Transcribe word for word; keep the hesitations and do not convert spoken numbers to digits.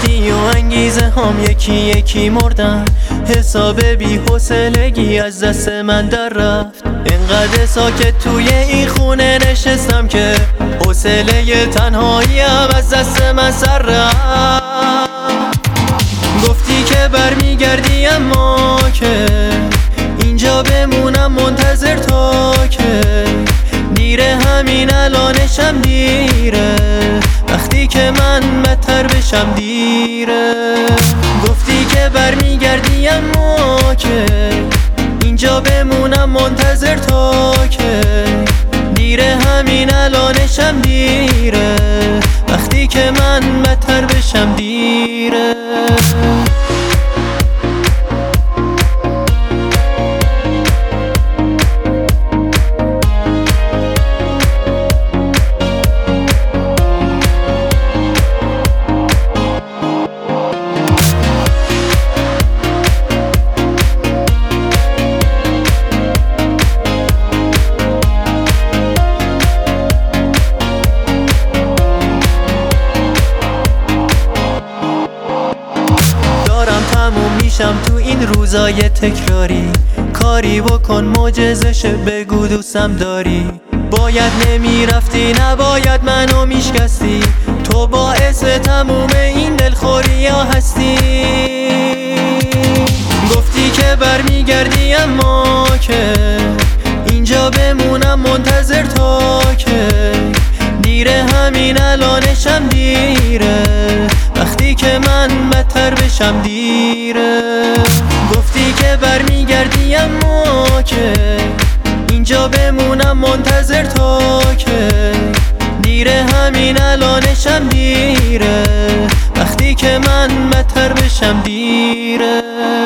رفتی و انگیزه هم یکی یکی مردن، حساب بی حوصلگی از دست من در رفت. اینقدر ساکت توی این خونه نشستم که حوصله تنهاییم از دست من سر رفت. گفتی که برمیگردی اما که اینجا بمونم منتظر تا که دیره، همین الانشم دیره، وقتی که من بدتر بشم دیره. گفتی که برمیگردی اما که اینجا بمونم منتظر تا که دیره، همین الانشم دیره، وقتی که من بدتر بشم دیره. میشم تو این روزای تکراری، کاری بکن معجزه‌شه بگو دوستم داری. باید نمیرفتی نباید منو میشکستی، تو باعث تموم این دلخوری ها هستی. گفتی که برمیگردی اما که اینجا بمونم منتظر تا که دیره، همین الانشم دیره، وقتی که من بدتر بشم دیره. گفتی که برمیگردی اما که اینجا بمونم منتظر تا که دیره، همین الانشم دیره، وقتی که من بدتر بشم دیره.